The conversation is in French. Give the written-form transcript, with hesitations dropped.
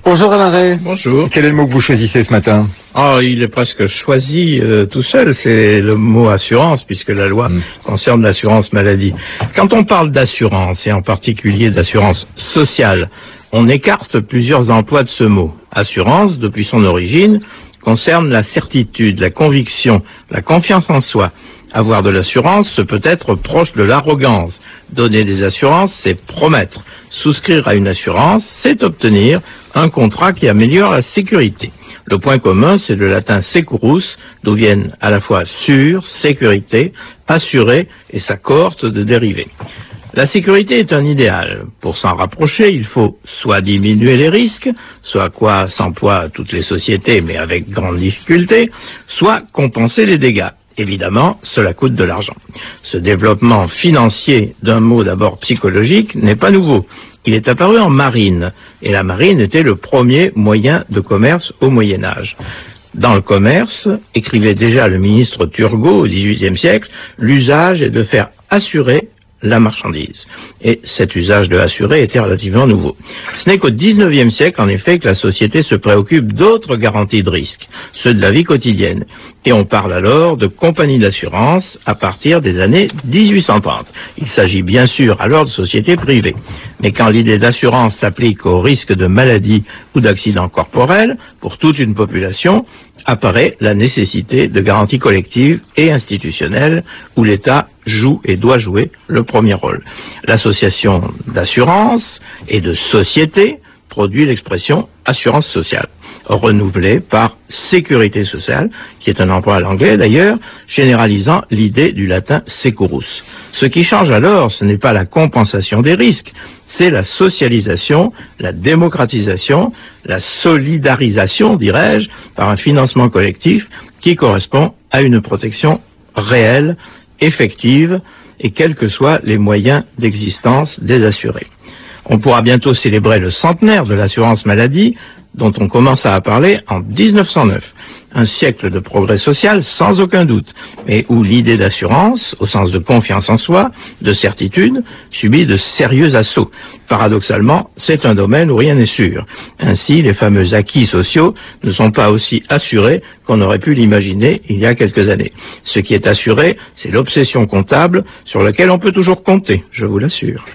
Bonjour Alain Ray. Bonjour. Quel est le mot que vous choisissez ce matin? Oh, il est presque choisi tout seul, c'est le mot assurance, puisque la loi concerne l'assurance maladie. Quand on parle d'assurance, et en particulier d'assurance sociale, on écarte plusieurs emplois de ce mot. Assurance, depuis son origine, concerne la certitude, la conviction, la confiance en soi. Avoir de l'assurance, ce peut être proche de l'arrogance. Donner des assurances, c'est promettre. Souscrire à une assurance, c'est obtenir un contrat qui améliore la sécurité. Le point commun, c'est le latin securus, d'où viennent à la fois sûr, sécurité, assuré et sa cohorte de dérivés. La sécurité est un idéal. Pour s'en rapprocher, il faut soit diminuer les risques, soit quoi s'emploient toutes les sociétés, mais avec grande difficulté, soit compenser les dégâts. Évidemment, cela coûte de l'argent. Ce développement financier d'un mot d'abord psychologique n'est pas nouveau. Il est apparu en marine, et la marine était le premier moyen de commerce au Moyen-Âge. Dans le commerce, écrivait déjà le ministre Turgot au XVIIIe siècle, l'usage est de faire assurer la marchandise. Et cet usage de assurer était relativement nouveau. Ce n'est qu'au XIXe siècle, en effet, que la société se préoccupe d'autres garanties de risque, ceux de la vie quotidienne. Et on parle alors de compagnie d'assurance à partir des années 1830. Il s'agit bien sûr alors de sociétés privées. Mais quand l'idée d'assurance s'applique au risque de maladie ou d'accident corporel pour toute une population, apparaît la nécessité de garanties collectives et institutionnelles où l'État joue et doit jouer le premier rôle. L'association d'assurance et de société produit l'expression assurance sociale, renouvelée par sécurité sociale, qui est un emploi à l'anglais d'ailleurs, généralisant l'idée du latin securus. Ce qui change alors, ce n'est pas la compensation des risques, c'est la socialisation, la démocratisation, la solidarisation, dirais-je, par un financement collectif qui correspond à une protection réelle, effective, et quels que soient les moyens d'existence des assurés. On pourra bientôt célébrer le centenaire de l'assurance maladie, dont on commence à parler en 1909. Un siècle de progrès social sans aucun doute, mais où l'idée d'assurance, au sens de confiance en soi, de certitude, subit de sérieux assauts. Paradoxalement, c'est un domaine où rien n'est sûr. Ainsi, les fameux acquis sociaux ne sont pas aussi assurés qu'on aurait pu l'imaginer il y a quelques années. Ce qui est assuré, c'est l'obsession comptable sur laquelle on peut toujours compter, je vous l'assure.